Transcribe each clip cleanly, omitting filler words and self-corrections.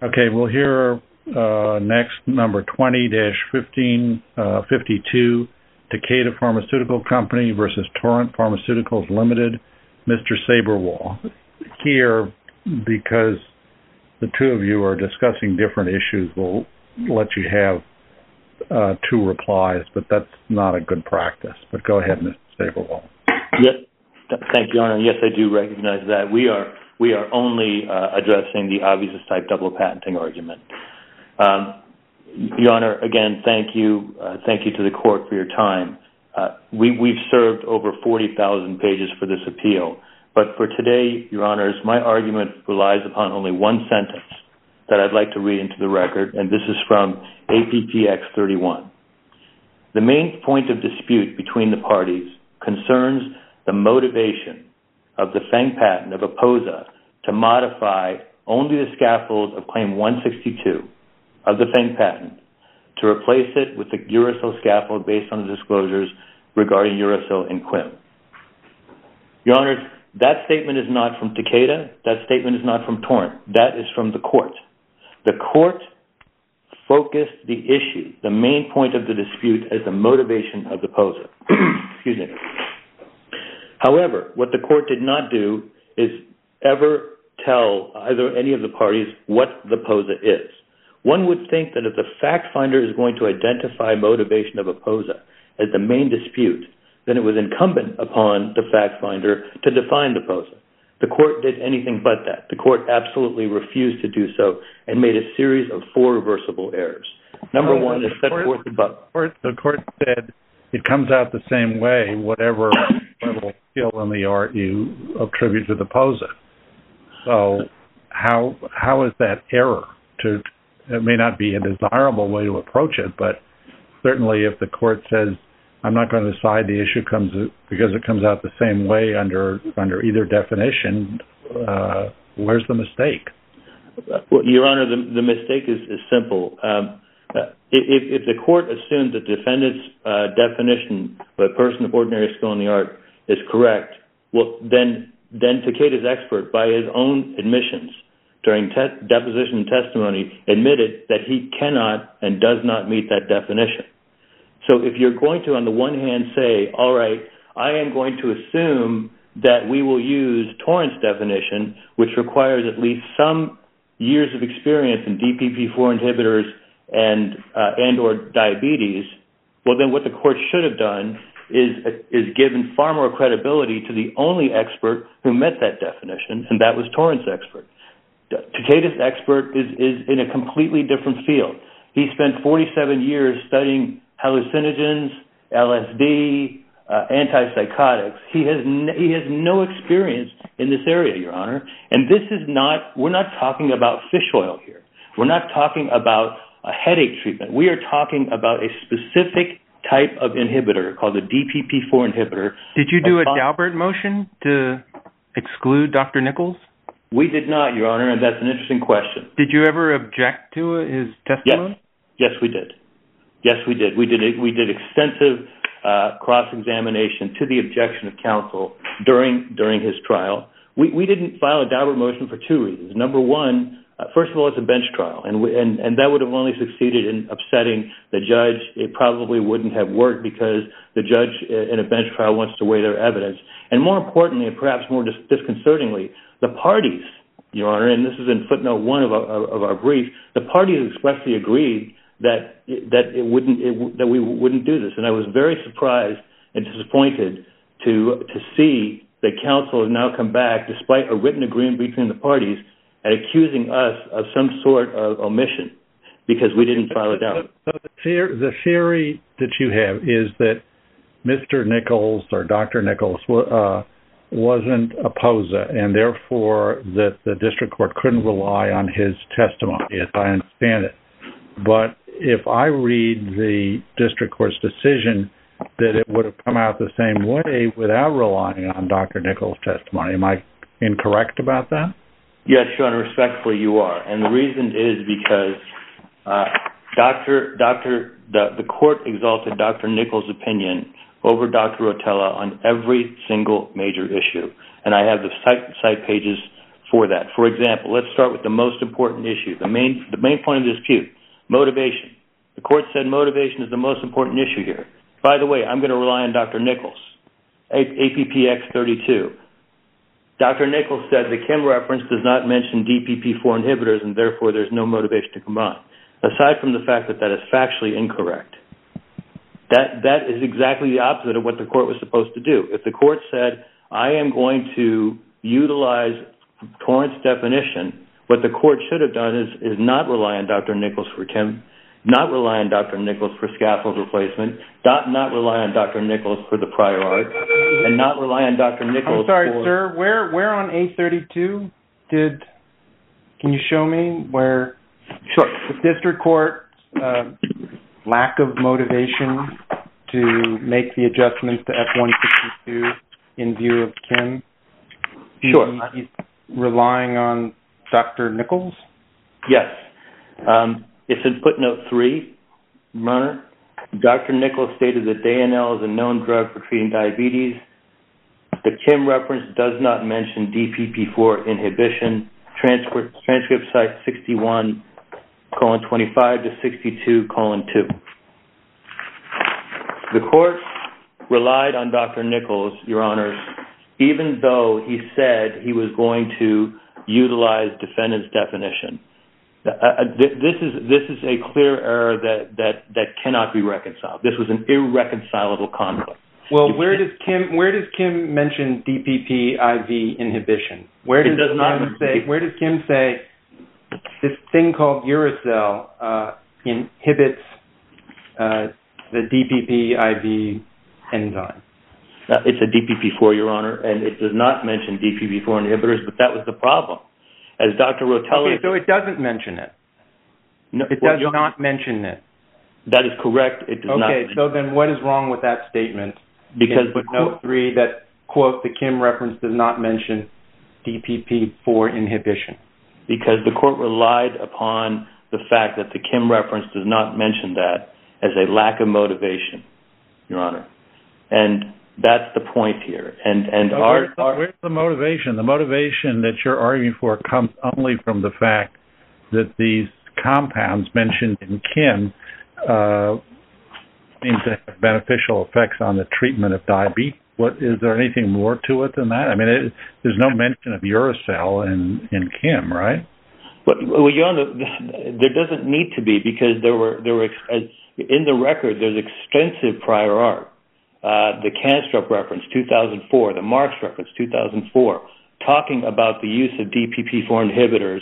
Okay, we'll hear next number 20-1552, Takeda Pharmaceutical Company versus Torrent Pharmaceuticals Limited. Mr. Saberwall, here, because the two of you are discussing different issues, we'll let you have two replies, but that's not a good practice. But go ahead, Mr. Saberwall. Yes, thank you, Your Honor. Yes, I do recognize that. We are only addressing the obvious type double patenting argument. Your Honor, again, thank you to the court for your time. We've served over 40,000 pages for this appeal, but for today, Your Honors, my argument relies upon only one sentence that I'd like to read into the record, and this is from APPX 31. The main point of dispute between the parties concerns the motivation of the Feng patent of APOSA to modify only the scaffold of Claim 162 of the Feng patent to replace it with the uracil scaffold based on the disclosures regarding uracil and QUIM. Your Honors, that statement is not from Takeda. That statement is not from Torrent. That is from the court. The court focused the issue, the main point of the dispute, as the motivation of the APOSA. Excuse me. However, what the court did not do is ever tell either any of the parties what the APOSA is. One would think that if the fact finder is going to identify motivation of APOSA as the main dispute, then it was incumbent upon the fact finder to define the APOSA. The court did anything but that. The court absolutely refused to do so and made a series of 4 reversible errors. Number one is set forth above. The court said it comes out the same way, whatever level of skill in the art you attribute to the APOSA. So how is that error? It may not be a desirable way to approach it, but certainly if the court says, I'm not going to decide the issue because it comes out the same way under either definition, where's the mistake? Well, Your Honor, the mistake is simple. If the court assumes that the defendant's definition of a person of ordinary skill in the art is correct, well, then Takeda's expert, by his own admissions during deposition testimony, admitted that he cannot and does not meet that definition. So if you're going to, on the one hand, say, all right, I am going to assume that we will use Torrent's definition, which requires at least some years of experience in DPP-4 inhibitors and or diabetes, well, then what the court should have done is given far more credibility to the only expert who met that definition, and that was Torrent's expert. Takeda's expert is in a completely different field. He spent 47 years studying hallucinogens, LSD, antipsychotics. He has no experience in this area, Your Honor. And this is not, we're not talking about fish oil here. We're not talking about a headache treatment. We are talking about a specific type of inhibitor called the DPP-4 inhibitor. Did you do a Daubert motion to exclude Dr. Nichols? We did not, Your Honor, and that's an interesting question. Did you ever object to his testimony? Yes, we did. Yes, we did. We did extensive cross-examination to the objection of counsel during his trial. We didn't file a Daubert motion for 2 reasons. Number one, first of all, it's a bench trial, and that would have only succeeded in upsetting the judge. It probably wouldn't have worked because the judge in a bench trial wants to weigh their evidence. And more importantly, and perhaps more disconcertingly, the parties, Your Honor, and this is in footnote 1 of our brief, the parties expressly agreed that we wouldn't do this. And I was very surprised and disappointed to see that counsel has now come back, despite a written agreement between the parties, and accusing us of some sort of omission because we didn't file it down. So the theory that you have is that Mr. Nichols or Dr. Nichols wasn't a POSA, and therefore that the district court couldn't rely on his testimony, as I understand it. But if I read the district court's decision that it would have come out the same way without relying on Dr. Nichols' testimony, am I incorrect about that? Yes, Your Honor, respectfully you are. And the reason is because the court exalted Dr. Nichols' opinion over Dr. Rotella on every single major issue. And I have the cite pages for that. For example, let's start with the most important issue, the main point of dispute, motivation. The court said motivation is the most important issue here. By the way, I'm going to rely on Dr. Nichols, APPX 32. Dr. Nichols said the Kim reference does not mention DPP-4 inhibitors, and therefore there's no motivation to combine. Aside from the fact that that is factually incorrect, that is exactly the opposite of what the court was supposed to do. If the court said, I am going to utilize Torrance definition, what the court should have done is not rely on Dr. Nichols for Kim, not rely on Dr. Nichols for scaffold replacement, not rely on Dr. Nichols for the prior art, and not rely on Dr. Nichols I'm sorry, for... sir, where on A32 can you show me where Sure. the district court lack of motivation to make the adjustments to F162 in view of Kim? Sure. He's relying on Dr. Nichols? Yes. It's in footnote 3, Runner. Dr. Nichols stated that Dayanel is a known drug for treating diabetes. The Kim reference does not mention DPP-4 inhibition. Transcript site 61:25 to 62:2. The court relied on Dr. Nichols, Your Honors, even though he said he was going to utilize defendant's definition. This is a clear error that cannot be reconciled. This was an irreconcilable conflict. Well, where does Kim mention DPP-IV inhibition? Where does Kim say this thing called Uracil inhibits the DPP-IV enzyme? It's a DPP-4, Your Honor, and it does not mention DPP-4 inhibitors, but that was the problem. As Dr. Rotella... Okay, so it doesn't mention it. No, it does not mention it. That is correct. It does not. Okay, so then what is wrong with that statement? Because footnote 3 that, quote, the Kim reference does not mention DPP-4 inhibition. Because the court relied upon the fact that the Kim reference does not mention that as a lack of motivation, Your Honor. And that's the point here. Where's the motivation? The motivation that you're arguing for comes only from the fact that these compounds mentioned in Kim seem to have beneficial effects on the treatment of diabetes. Is there anything more to it than that? I mean, there's no mention of Uracil in Kim, right? Well, Your Honor, there doesn't need to be, because there were in the record, there's extensive prior art. The Canstrup reference, 2004, the Marks reference, 2004, talking about the use of DPP-4 inhibitors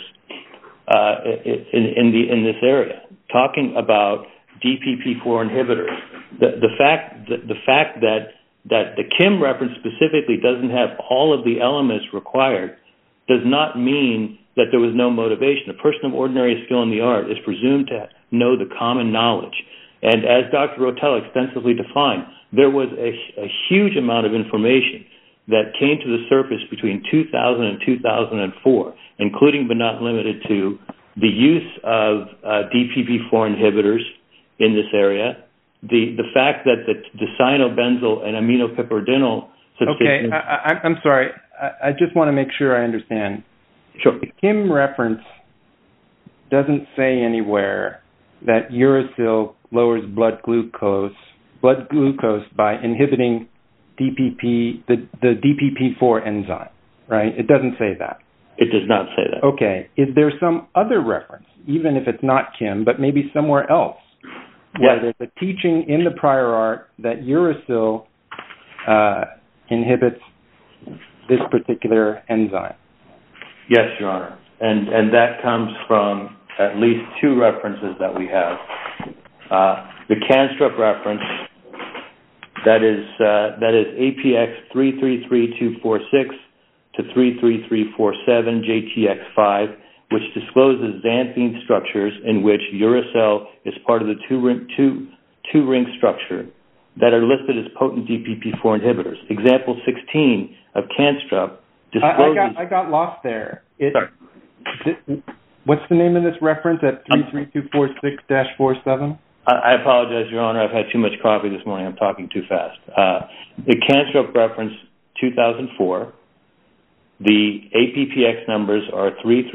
in this area, talking about DPP-4 inhibitors. The fact that the Kim reference specifically doesn't have all of the elements required does not mean that there was no motivation. A person of ordinary skill in the art is presumed to know the common knowledge. And as Dr. Rotella extensively defined, there was a huge amount of information that came to the surface between 2000 and 2004, including but not limited to the use of DPP-4 inhibitors in this area, the fact that the cyanobenzol and aminopiperidinol substitutions... Okay, I'm sorry. I just want to make sure I understand. Sure. The Kim reference doesn't say anywhere that Uracil lowers blood glucose by inhibiting the DPP-4 enzyme, right? It doesn't say that. It does not say that. Okay. Is there some other reference, even if it's not Kim, but maybe somewhere else, where there's a teaching in the prior art that Uracil inhibits this particular enzyme? Yes, Your Honor. And that comes from at least two references that we have. The Canstrup reference, that is APX 333246 to 33347 JTX5, which discloses xanthine structures in which Uracil is part of the two-ring structure that are listed as potent DPP-4 inhibitors. Example 16 of Canstrup discloses... I got lost there. Sorry. What's the name of this reference at 33246-47? I apologize, Your Honor. I've had too much coffee this morning. I'm talking too fast. The Canstrup reference, 2004, The APPX numbers are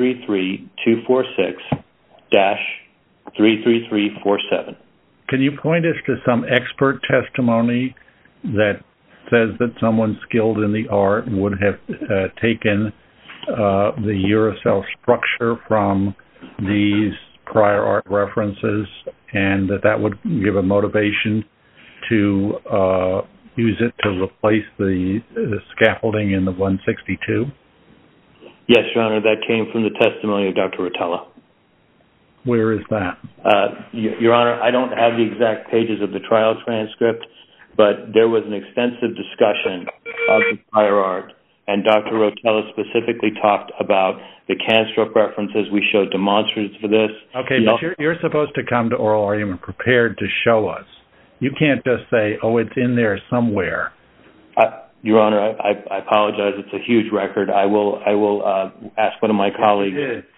333-246-33347. Can you point us to some expert testimony that says that someone skilled in the art would have taken the Uracil structure from these prior art references, and that would give a motivation to use it to replace the scaffolding in the 162? Yes, Your Honor, that came from the testimony of Dr. Rotella. Where is that? Your Honor, I don't have the exact pages of the trial transcript, but there was an extensive discussion of the prior art, and Dr. Rotella specifically talked about the Canstrup references. We showed demonstratives for this. Okay, but you're supposed to come to oral argument prepared to show us. You can't just say, oh, it's in there somewhere. Your Honor, I apologize. It's a huge record. I will ask one of my colleagues.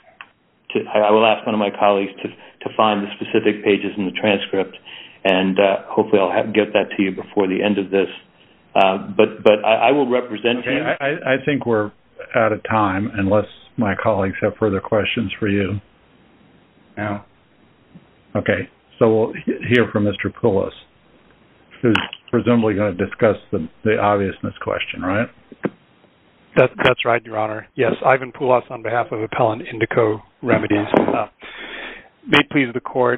I will ask one of my colleagues to find the specific pages in the transcript, and hopefully I'll get that to you before the end of this. But I will represent you. I think we're out of time unless my colleagues have further questions for you. No. Okay, so we'll hear from Mr. Poulos, who's presumably going to discuss the obviousness question, right? That's right, Your Honor. Yes, Ivan Poulos on behalf of Appellant Indico Remedies. May it please the Court.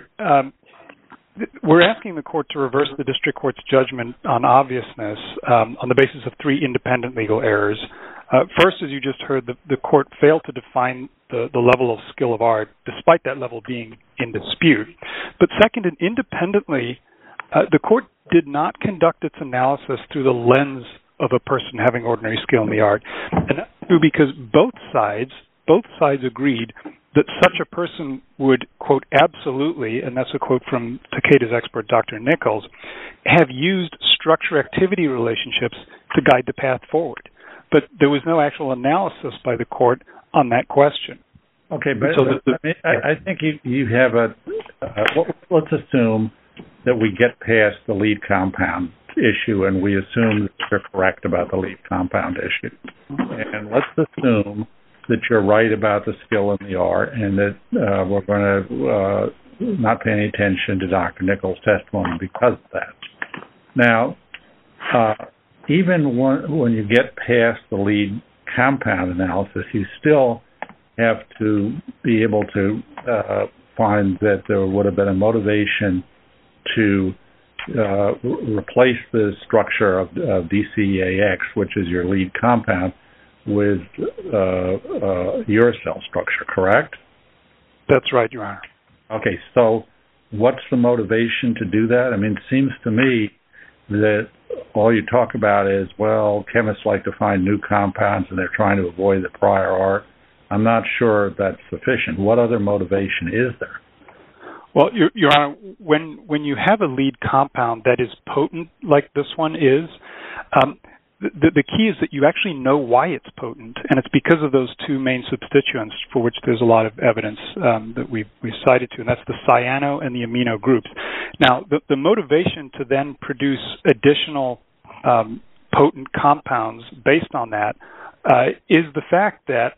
We're asking the Court to reverse the District Court's judgment on obviousness on the basis of three independent legal errors. First, as you just heard, the Court failed to define the level of skill of art, despite that level being in dispute. But second, and independently, the Court did not conduct its analysis through the lens of a person having ordinary skill in the art, and that's true because both sides agreed that such a person would, quote, absolutely, and that's a quote from Takeda's expert, Dr. Nichols, have used structure-activity relationships to guide the path forward. But there was no actual analysis by the Court on that question. Okay, but I think you have let's assume that we get past the lead compound issue and we assume that you're correct about the lead compound issue. And let's assume that you're right about the skill in the art and that we're going to not pay any attention to Dr. Nichols' testimony because of that. Now, even when you get past the lead compound analysis, you still have to be able to find that there would have been a motivation to replace the structure of DCAX, which is your lead compound, with uracil structure, correct? That's right, Your Honor. Okay, so what's the motivation to do that? I mean, it seems to me that all you talk about is, well, chemists like to find new compounds and they're trying to avoid the prior art. I'm not sure that's sufficient. What other motivation is there? Well, Your Honor, when you have a lead compound that is potent like this one is, the key is that you actually know why it's potent, and it's because of those two main substituents for which there's a lot of evidence that we've cited to, and that's the cyano and the amino groups. Now, the motivation to then produce additional potent compounds based on that is the fact that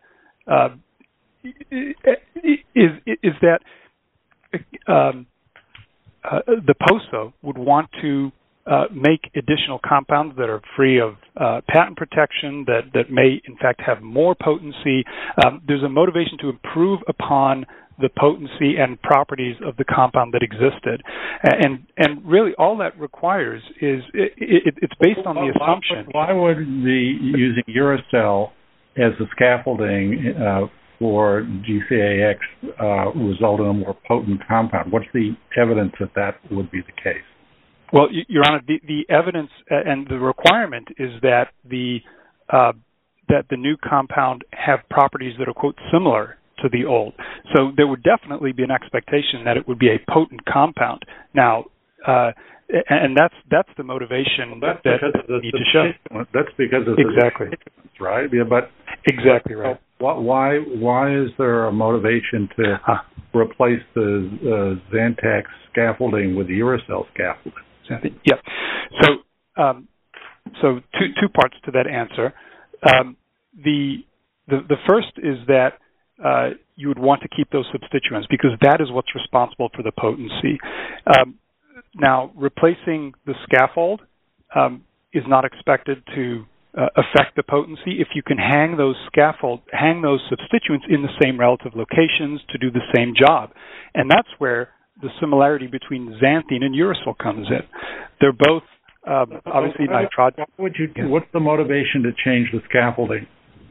the POSO would want to make additional compounds that are free of patent protection, that may, in fact, have more potency. There's a motivation to improve upon the potency and properties of the compound that existed. And really all that requires is it's based on the assumption. Why would using uracil as the scaffolding for GCAX result in a more potent compound? What's the evidence that would be the case? Well, Your Honor, the evidence and the requirement is that the new compound have properties that are, quote, similar to the old. So there would definitely be an expectation that it would be a potent compound. Now, and that's the motivation that you need to show. That's because of exactly the right? Yeah, but exactly right. Why is there a motivation to replace the Zantac scaffolding with the uracil scaffolding? Yeah. So two parts to that answer. The first is that you would want to keep those substituents because that is what's responsible for the potency. Now, replacing the scaffold is not expected to affect the potency if you can hang those substituents in the same relative locations to do the same job. And that's where the similarity between xanthine and uracil comes in. They're both obviously nitrogen. What's the motivation to change the scaffolding?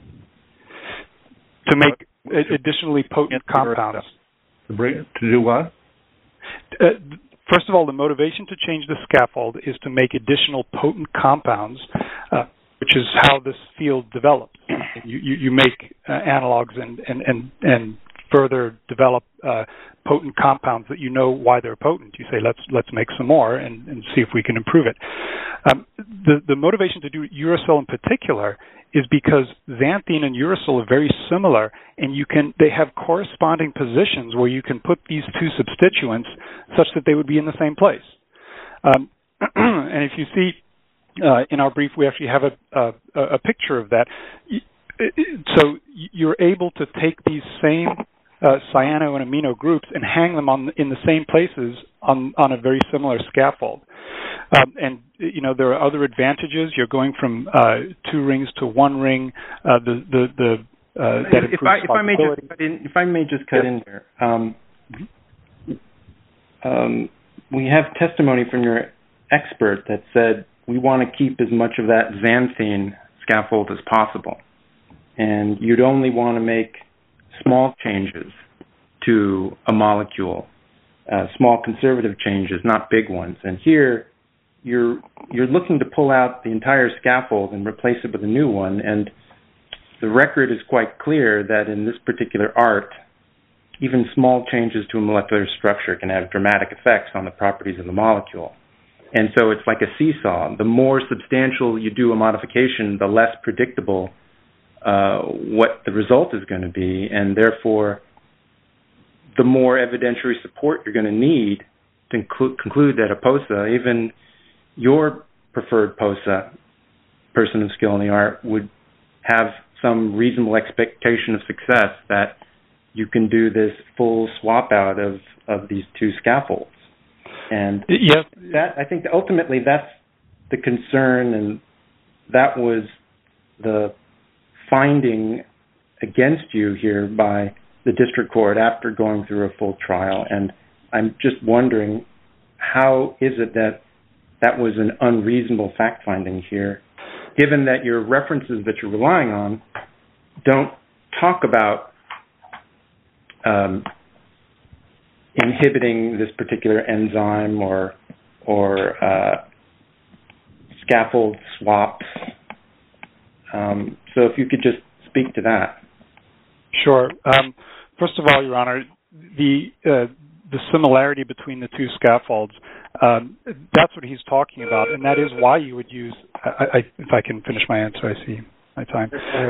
To make additionally potent compounds. To do what? First of all, the motivation to change the scaffold is to make additional potent compounds, which is how this field develops. You make analogs and further develop potent compounds that you know why they're potent. You say, let's make some more and see if we can improve it. The motivation to do uracil in particular is because xanthine and uracil are very similar, and they have corresponding positions where you can put these two substituents such that they would be in the same place. And if you see in our brief, we actually have a picture of that. So you're able to take these same cyano and amino groups and hang them in the same places on a very similar scaffold. And there are other advantages. You're going from 2 rings to 1 ring. That if I may just cut in here, we have testimony from your expert that said we want to keep as much of that xanthine scaffold as possible, and you'd only want to make small changes to a molecule, small conservative changes, not big ones. And here, you're looking to pull out the entire scaffold and replace it with a new one. And the record is quite clear that in this particular art, even small changes to a molecular structure can have dramatic effects on the properties of the molecule. And so it's like a seesaw. The more substantial you do a modification, the less predictable what the result is going to be, and therefore the more evidentiary support you're going to need to conclude that a POSA, even your preferred POSA, person of skill in the art, would have some reasonable expectation of success that you can do this full swap out of these 2 scaffolds. And yes, I think that ultimately that's the concern, and that was the finding against you here by the district court after going through a full trial. And I'm just wondering, how is it that was an unreasonable fact-finding here, given that your references that you're relying on don't talk about inhibiting this particular enzyme or scaffold swaps. So if you could just speak to that. Sure. First of all, Your Honor, the similarity between the 2 scaffolds, that's what he's talking about, and that is why you would use, if I can finish my answer, I see my time.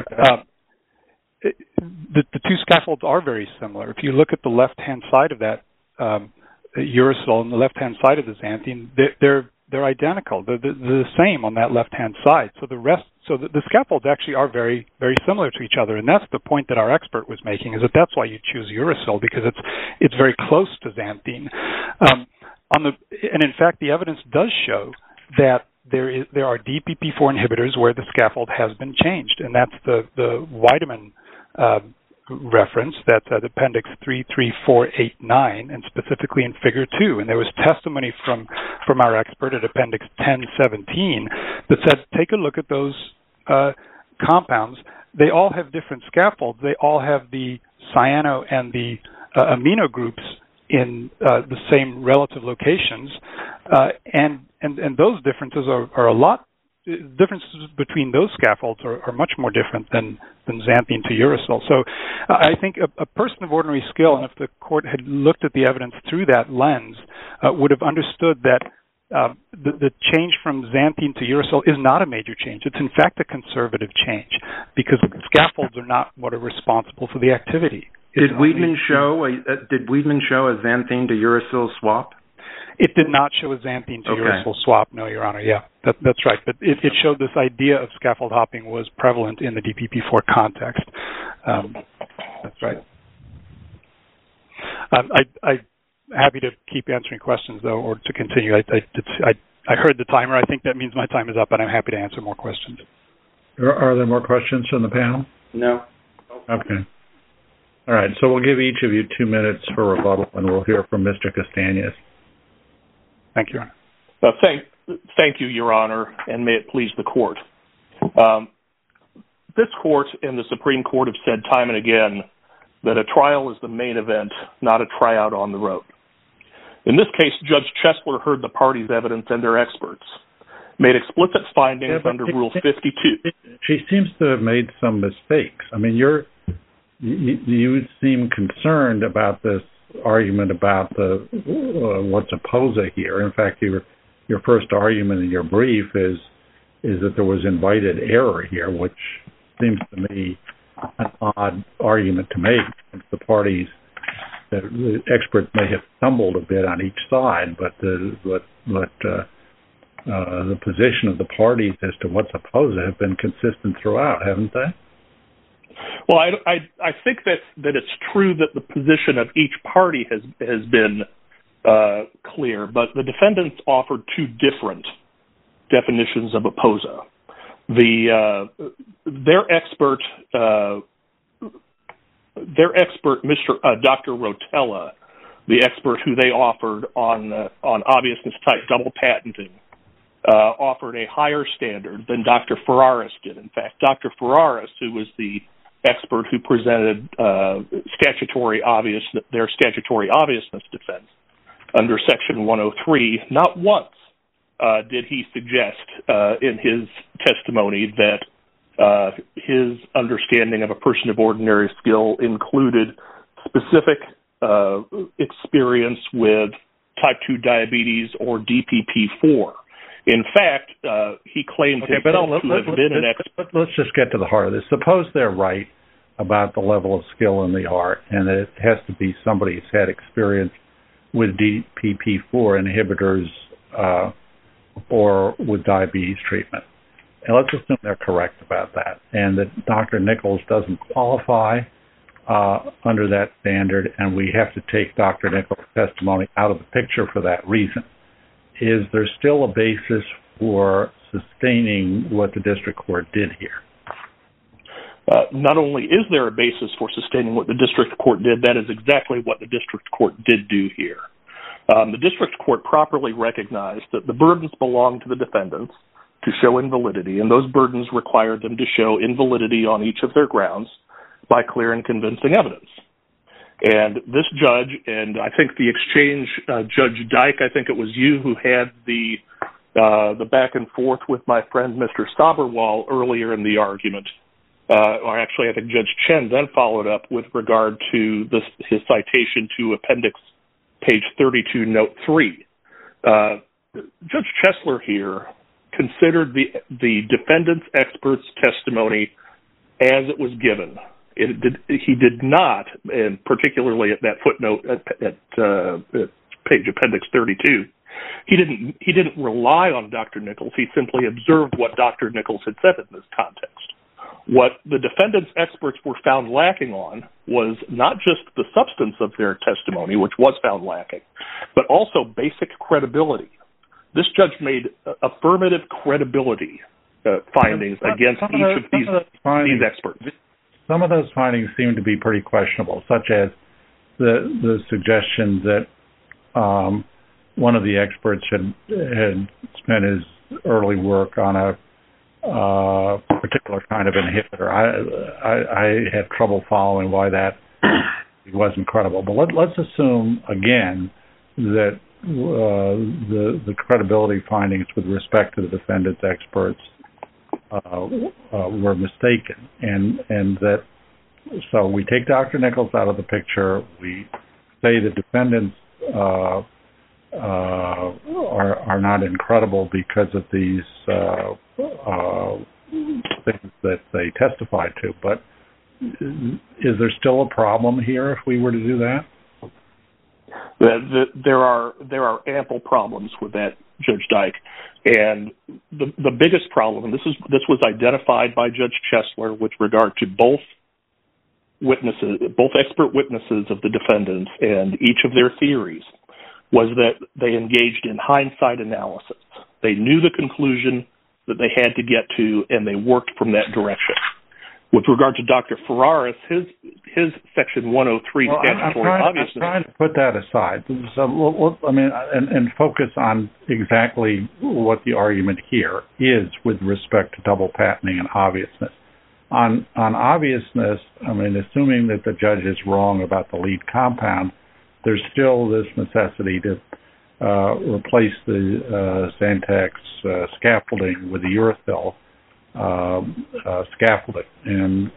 The 2 scaffolds are very similar. If you look at the left-hand side of that uracil and the left-hand side of the xanthine, they're identical. They're the same on that left-hand side. So the scaffolds actually are very, very similar to each other, and that's the point that our expert was making, is that's why you choose uracil, because it's very close to xanthine. And in fact, the evidence does show that there are DPP-4 inhibitors where the scaffold has been changed, and that's the Weidemann reference. That's at Appendix 33489, and specifically in Figure 2. And there was testimony from our expert at Appendix 1017 that said, take a look at those compounds. They all have different scaffolds. They all have the cyano and the amino groups in the same relative locations, and those differences are a lot. Differences between those scaffolds are much more different than xanthine to uracil. So I think a person of ordinary skill, and if the court had looked at the evidence through that lens, would have understood that the change from xanthine to uracil is not a major change. It's in fact a conservative change, because scaffolds are not what are responsible for the activity. Did Weidemann show a xanthine to uracil swap? It did not show a xanthine to uracil swap, no, Your Honor. Yeah, that's right. But it showed this idea of scaffold hopping was prevalent in the DPP-4 context. That's right. I'm happy to keep answering questions, though, or to continue. I heard the timer. I think that means my time is up, and I'm happy to answer more questions. Are there more questions from the panel? No. Okay. All right, so we'll give each of you 2 minutes for rebuttal, and we'll hear from Mr. Castañez. Thank you, Your Honor. Thank you, Your Honor, and may it please the Court. This Court and the Supreme Court have said time and again that a trial is the main event, not a tryout on the road. In this case, Judge Chesler heard the parties' evidence and their experts, made explicit findings under Rule 52. She seems to have made some mistakes. I mean, you seem concerned about this argument about what's a POSA here. In fact, your first argument in your brief is that there was invited error here, which seems to me an odd argument to make. The parties, the experts may have stumbled a bit on each side, but the position of the parties as to what's a POSA have been consistent throughout, haven't they? Well, I think that it's true that the position of each party has been clear, but the defendants offered two different definitions of a POSA. Their expert, Dr. Rotella, the expert who they offered on obviousness type double patenting, offered a higher standard than Dr. Ferraris did. In fact, Dr. Ferraris, who was the expert who presented their statutory obviousness defense under Section 103, not once did he suggest in his testimony that his understanding of a person of ordinary skill included specific experience with type 2 diabetes or DPP-4. In fact, he claimed to have been an expert. Let's just get to the heart of this. Suppose they're right about the level of skill in the art, and it has to be somebody who's had experience with DPP-4 inhibitors or with diabetes treatment. And let's assume they're correct about that, and that Dr. Nichols doesn't qualify under that standard, and we have to take Dr. Nichols' testimony out of the picture for that reason. Is there still a basis for sustaining what the district court did here? Not only is there a basis for sustaining what the district court did, that is exactly what the district court did do here. The district court properly recognized that the burdens belong to the defendants to show invalidity, and those burdens required them to show invalidity on each of their grounds by clear and convincing evidence. And this judge, and I think the exchange, Judge Dyke, I think it was you who had the back and forth with my friend Mr. Staberwall earlier in the argument, or actually I think Judge Chen then followed up with regard to his citation to appendix page 32, note 3. Judge Chesler here considered the defendant's expert's testimony as it was given. He did not, and particularly at that footnote at page appendix 32, he didn't rely on Dr. Nichols. He simply observed what Dr. Nichols had said in this context. What the defendant's experts were found lacking on was not just the substance of their testimony, which was found lacking, but also basic credibility. This judge made affirmative credibility findings against each of these experts. Some of those findings seem to be pretty questionable, such as the suggestion that one of the experts had spent his early work on a particular kind of inhibitor. I had trouble following why that wasn't credible. But let's assume, again, that the credibility findings with respect to the defendant's experts were mistaken, and that so we take Dr. Nichols out of the picture. We say the defendants are not incredible because of these things that they testified to. But is there still a problem here if we were to do that? There are ample problems with that, Judge Dyke, and the biggest problem, and this was identified by Judge Chesler with regard to both expert witnesses of the defendants and each of their theories, was that they engaged in hindsight analysis. They knew the conclusion that they had to get to, and they worked from that direction. With regard to Dr. Ferraris, his Section 103 statutory obviousness... I'm trying to put that aside. So, and focus on exactly what the argument here is with respect to double patenting and obviousness. On obviousness, assuming that the judge is wrong about the lead compound, there's still this necessity to replace the Zantac scaffolding with the uracil scaffolding, and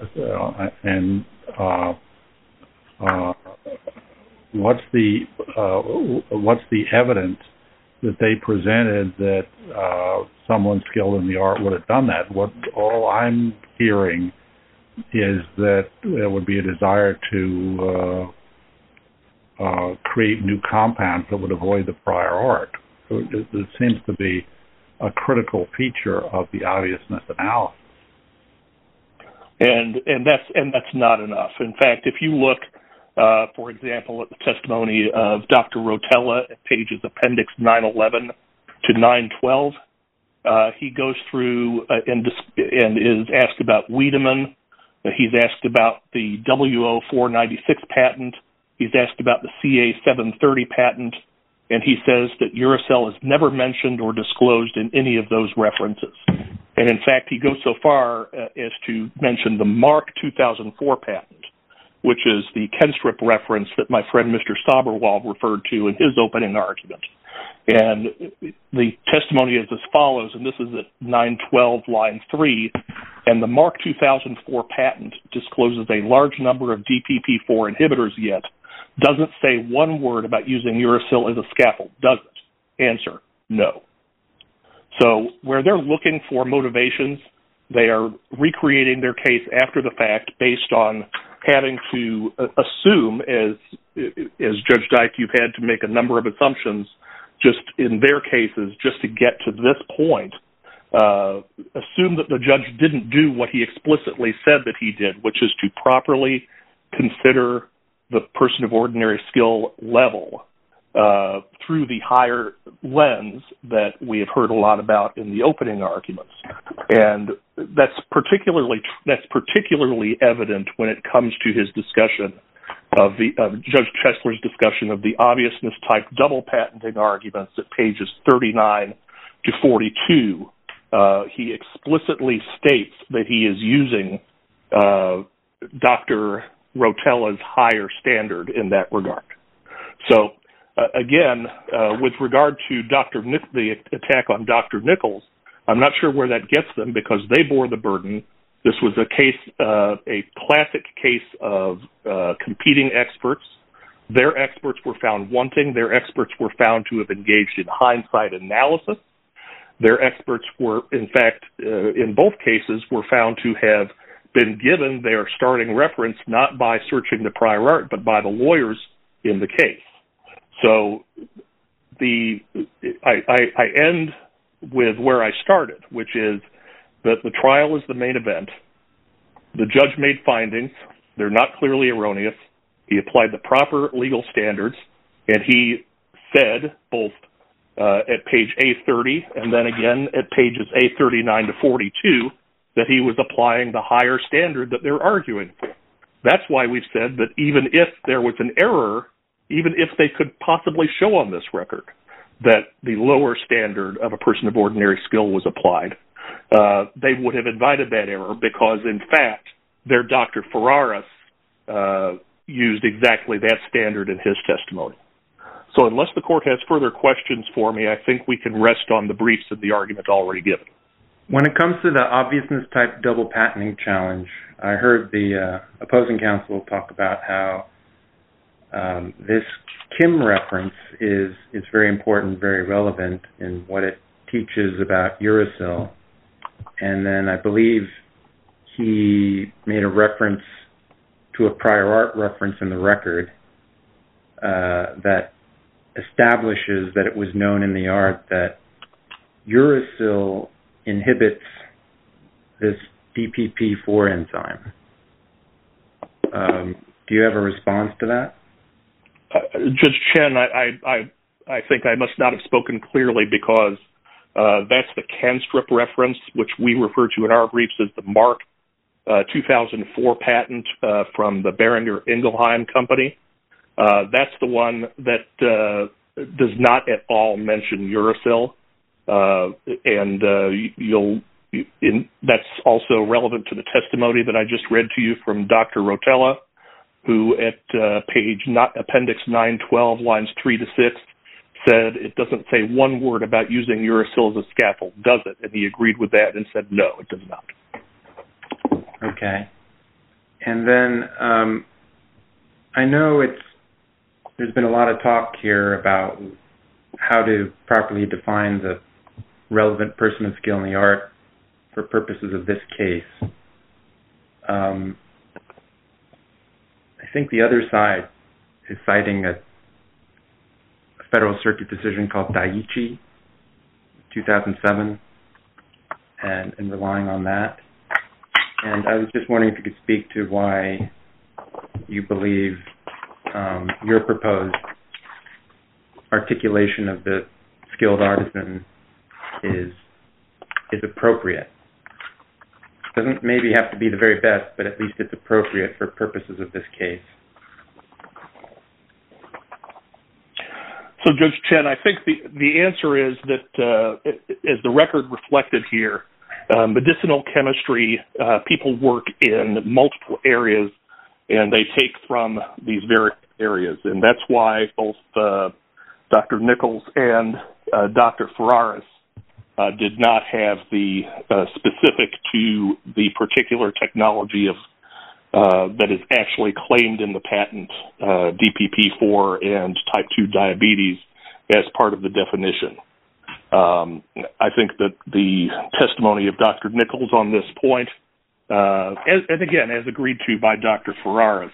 what's the evidence that they presented that someone skilled in the art would have done that? All I'm hearing is that there would be a desire to create new compounds that would avoid the prior art. So it seems to be a critical feature of the obviousness analysis. And that's not enough. In fact, if you look, for example, at the testimony of Dr. Rotella at pages appendix 911 to 912, he goes through and is asked about Wiedemann. He's asked about the WO496 patent. He's asked about the CA730 patent. And he says that uracil is never mentioned or disclosed in any of those references. And in fact, he goes so far as to mention the Mark 2004 patent, which is the Kenstrip reference that my friend Mr. Soberwald referred to in his opening argument. And the testimony is as follows, and this is at 912 line 3, and the Mark 2004 patent discloses a large number of DPP-4 inhibitors yet, doesn't say one word about using uracil as a scaffold, does it? Answer, no. So where they're looking for motivations, they are recreating their case after the fact based on having to assume, as Judge Dyke, you've had to make a number of assumptions just in their cases just to get to this point, assume that the judge didn't do what he explicitly said that he did, which is to properly consider the person of ordinary skill level through the higher lens that we have heard a lot about in the opening arguments. And that's particularly evident when it comes to his discussion of Judge Chesler's discussion of the obviousness type double patenting arguments at pages 39 to 42. He explicitly states that he is using Dr. Rotella's higher standard in that regard. So again, with regard to the attack on Dr. Nichols, I'm not sure where that gets them because they bore the burden. This was a classic case of competing experts. Their experts were found wanting. Their experts were found to have engaged in hindsight analysis. Their experts were, in fact, in both cases, were found to have been given their starting reference not by searching the prior art, but by the lawyers in the case. So I end with where I started, which is that the trial is the main event. The judge made findings. They're not clearly erroneous. He applied the proper legal standards, and he said both at page A30 and then again at pages A39 to 42 that he was applying the higher standard that they're arguing for. That's why we've said that even if there was an error, even if they could possibly show on this record that the lower standard of a person of ordinary skill was applied, they would have invited that error because, in fact, their Dr. Ferraris used exactly that standard in his testimony. So unless the court has further questions for me, I think we can rest on the briefs and the argument already given. When it comes to the obviousness type double patenting challenge, I heard the opposing counsel talk about how this Kim reference is very important, very relevant in what it teaches about uracil. And then I believe he made a reference to a prior art reference in the record that establishes that it was known in the art that uracil inhibits this DPP-4 enzyme. Do you have a response to that? Judge Chen, I think I must not have spoken clearly because that's the Canstrip reference, which we refer to in our briefs as the Mark 2004 patent from the Boehringer Ingelheim company. That's the one that does not at all mention uracil, and that's also relevant to the testimony that I just read to you from Dr. Rotella, who at appendix 912, lines 3 to 6, said it doesn't say one word about using uracil as a scaffold, does it? And he agreed with that and said, no, it does not. Okay. And then I know there's been a lot of talk here about how to properly define the relevant person of skill in the art for purposes of this case. I think the other side is citing a Federal Circuit decision called Daiichi, 2007, and relying on that. And I was just wondering if you could speak to why you believe your proposed articulation of the skilled artisan is appropriate. Doesn't maybe have to be the very best, but at least it's appropriate for purposes of this case. So, Judge Chen, I think the answer is that, as the record reflected here, medicinal chemistry, people work in multiple areas, and they take from these various areas. And that's why both Dr. Nichols and Dr. Ferraris did not have the specific to the particular technology of that is actually claimed in the patent, DPP-4 and type 2 diabetes, as part of the definition. I think that the testimony of Dr. Nichols on this point, and again, as agreed to by Dr. Ferraris,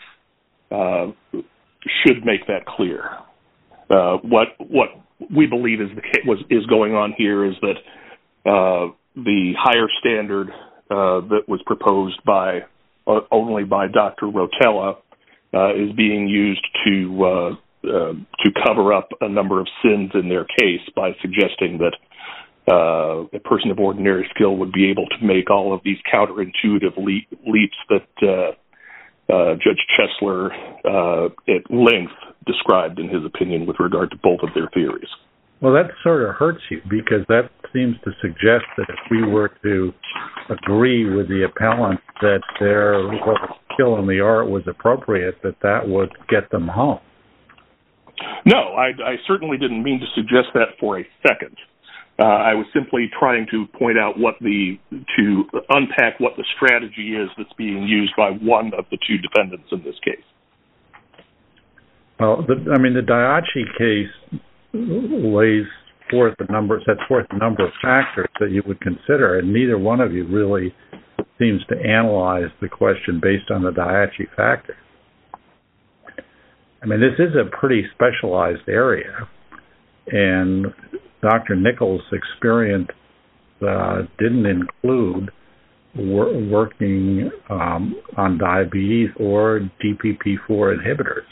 should make that clear. What we believe is going on here is that the higher standard that was proposed only by Dr. Rotella is being used to cover up a number of sins in their case by suggesting that a person of ordinary skill would be able to make all of these counterintuitive leaps that Judge Chesler at length described in his opinion with regard to both of their theories. Well, that sort of hurts you because that seems to suggest that if we were to agree with the appellant that their skill in the art was appropriate, that would get them home. No, I certainly didn't mean to suggest that for a second. I was simply trying to point out to unpack what the strategy is that's being used by one of the two defendants in this case. Well, the Daiichi case sets forth a number of factors that you would consider, and neither one of you really seems to analyze the question based on the Daiichi factors. I mean, this is a pretty specialized area, and Dr. Nichols' experience didn't include working on diabetes or DPP-4 inhibitors.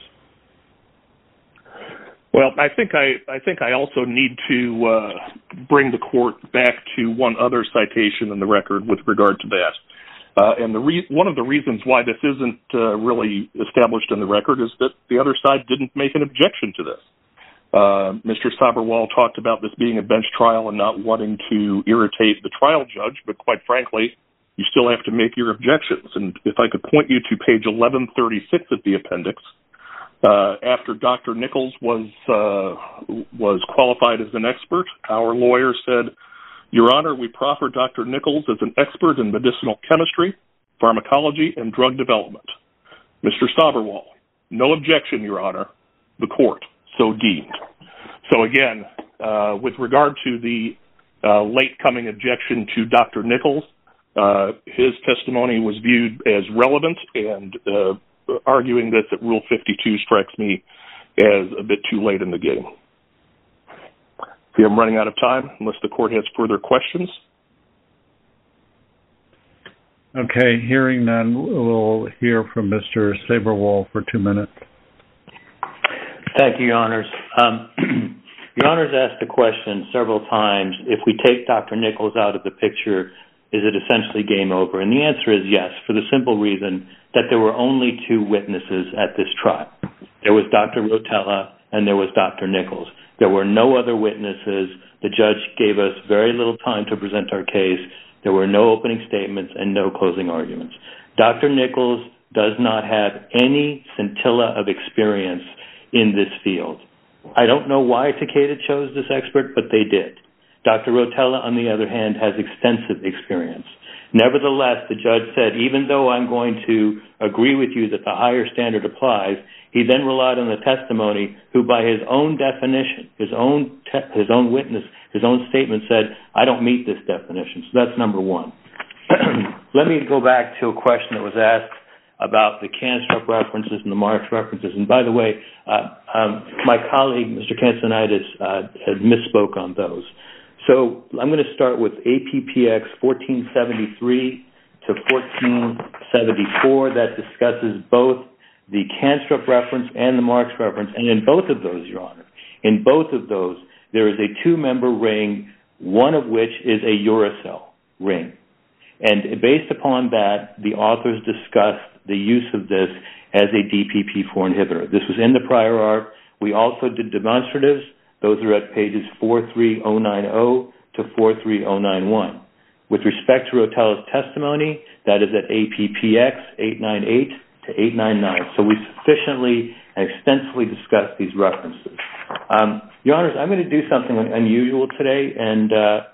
Well, I think I also need to bring the court back to one other citation in the record with regard to that. And one of the reasons why this isn't really established in the record is that the other side didn't make an objection to this. Mr. Saberwal talked about this being a bench trial and not wanting to irritate the trial judge, but quite frankly, you still have to make your objections. And if I could point you to page 1136 of the appendix, after Dr. Nichols was qualified as an expert, our lawyer said, "Your Honor, we proffer Dr. Nichols as an expert in medicinal chemistry, pharmacology, and drug development." Mr. Saberwal, no objection, Your Honor. The court so deemed. So again, with regard to the late coming objection to Dr. Nichols, his testimony was viewed as relevant, and arguing this at Rule 52 strikes me as a bit too late in the game. I'm running out of time, unless the court has further questions. Okay, hearing none, we'll hear from Mr. Saberwall for 2 minutes. Thank you, Your Honors. Your Honors asked the question several times, if we take Dr. Nichols out of the picture, is it essentially game over? And the answer is yes, for the simple reason that there were only 2 witnesses at this trial. There was Dr. Rotella and there was Dr. Nichols. There were no other witnesses. The judge gave us very little time to present our case. There were no opening statements and no closing arguments. Dr. Nichols does not have any scintilla of experience in this field. I don't know why Takeda chose this expert, but they did. Dr. Rotella, on the other hand, has extensive experience. Nevertheless, the judge said, even though I'm going to agree with you that the higher standard applies, he then relied on the testimony who, by his own definition, his own witness, his own statement said, I don't meet this definition. So that's number one. Let me go back to a question that was asked about the Canstrup references and the Marks references. And by the way, my colleague, Mr. Kansonitis, had misspoke on those. So I'm going to start with APPX 1473 to 1474 that discusses both the Canstrup reference and the Marks reference. And in both of those, Your Honor, in both of those, there is a 2-member ring, one of which is a uracil ring. And based upon that, the authors discussed the use of this as a DPP-4 inhibitor. This was in the prior art. We also did demonstratives. Those are at pages 43090 to 43091. With respect to Rotella's testimony, that is at APPX 898 to 899. So we sufficiently and extensively discussed these references. Your Honors, I'm going to do something unusual today, and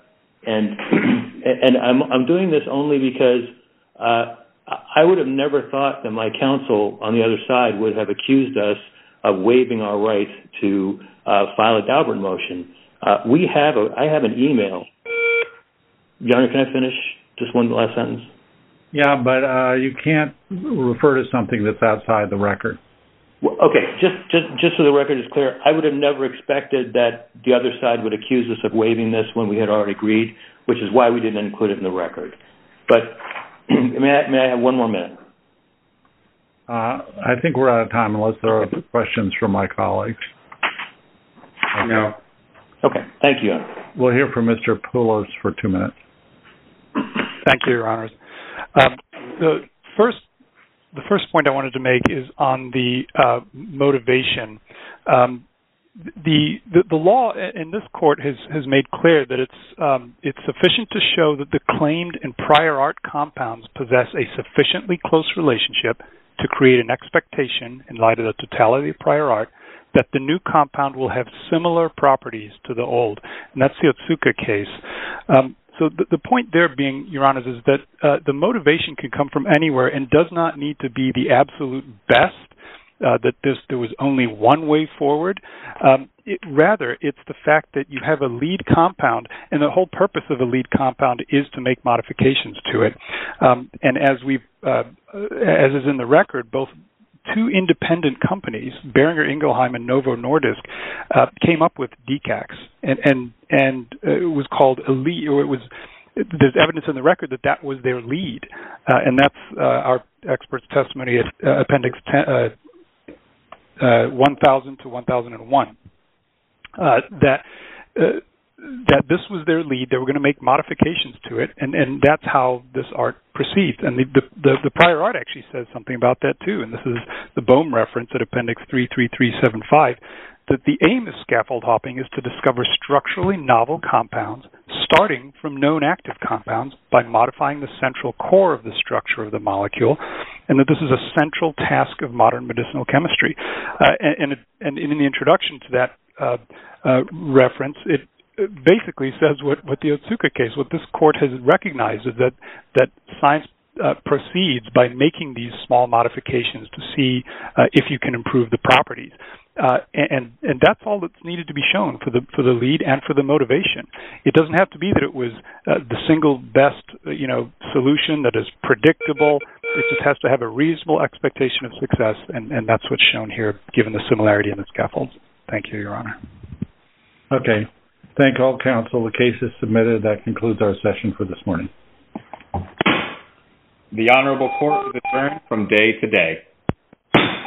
I'm doing this only because I would have never thought that my counsel on the other side would have accused us of waiving our right to file a Daubert motion. I have an email. Your Honor, can I finish just one last sentence? Yeah, but you can't refer to something that's outside the record. Well, okay, just so the record is clear, I would have never expected that the other side would accuse us of waiving this when we had already agreed, which is why we didn't include it in the record. But may I have one more minute? I think we're out of time unless there are questions from my colleagues. No. Okay, thank you, Your Honor. We'll hear from Mr. Poulos for 2 minutes. Thank you, Your Honors. The first point I wanted to make is on the motivation. The law in this court has made clear that it's sufficient to show that the claimed and prior art compounds possess a sufficiently close relationship to create an expectation in light of the totality of prior art that the new compound will have similar properties to the old. And that's the Otsuka case. So the point there being, Your Honors, is that the motivation can come from anywhere and does not need to be the absolute best, that there was only one way forward. Rather, it's the fact that you have a lead compound, and the whole purpose of a lead compound is to make modifications to it. And as is in the record, both 2 independent companies, Boehringer Ingelheim and Novo Nordisk, came up with DCAX, and it was called a lead, or it was. There's evidence in the record that was their lead, and that's our expert's testimony at Appendix 1000 to 1001. That this was their lead. They were going to make modifications to it, and that's how this art proceeds. And the prior art actually says something about that too, and this is the Bohm reference at Appendix 33375, that the aim of scaffold hopping is to discover structurally novel compounds starting from known active compounds by modifying the central core of the structure of the molecule, and that this is a central task of modern medicinal chemistry. And in the introduction to that reference, it basically says what the Otsuka case, what this court has recognized is that science proceeds by making these small modifications to see if you can improve the properties. And that's all that's needed to be shown for the lead and for the motivation. It doesn't have to be that it was the single best solution that is predictable. It just has to have a reasonable expectation of success, and that's what's shown here, given the similarity in the scaffolds. Thank you, Your Honor. Okay. Thank all counsel. The case is submitted. That concludes our session for this morning. The Honorable Court is adjourned from day to day.